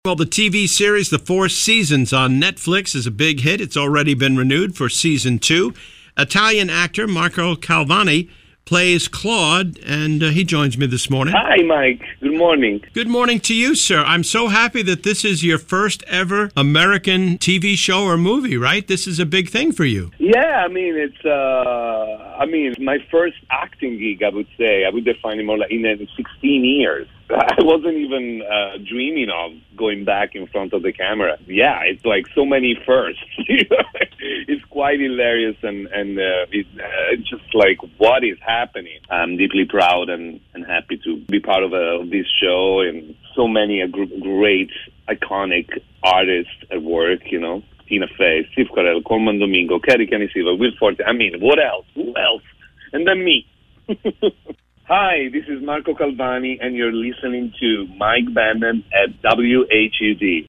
Well, the TV series The Four Seasons on Netflix is a big hit. It's already been renewed for season 2. Italian actor Marco Calvani plays Claude, and he joins me this morning. Hi, Mike. Good morning. Good morning to you, sir. I'm so happy that this is your first ever American TV show or movie, right? This is a big thing for you. Yeah, it's my first acting gig, I would say. I would define it more like in 16 years. I wasn't even dreaming of going back in front of the camera. Yeah, it's like so many firsts. It's quite hilarious, and it's just like, what is happening? I'm deeply proud and happy to be part of this show, and so many great, iconic artists at work, you know. Tina Fey, Steve Carell, Colman Domingo, Kerry Canisiva, Will Forte. I mean, what else? Who else? And then me. Hi, this is Marco Calvani, and you're listening to Mike Bannon at WHUD.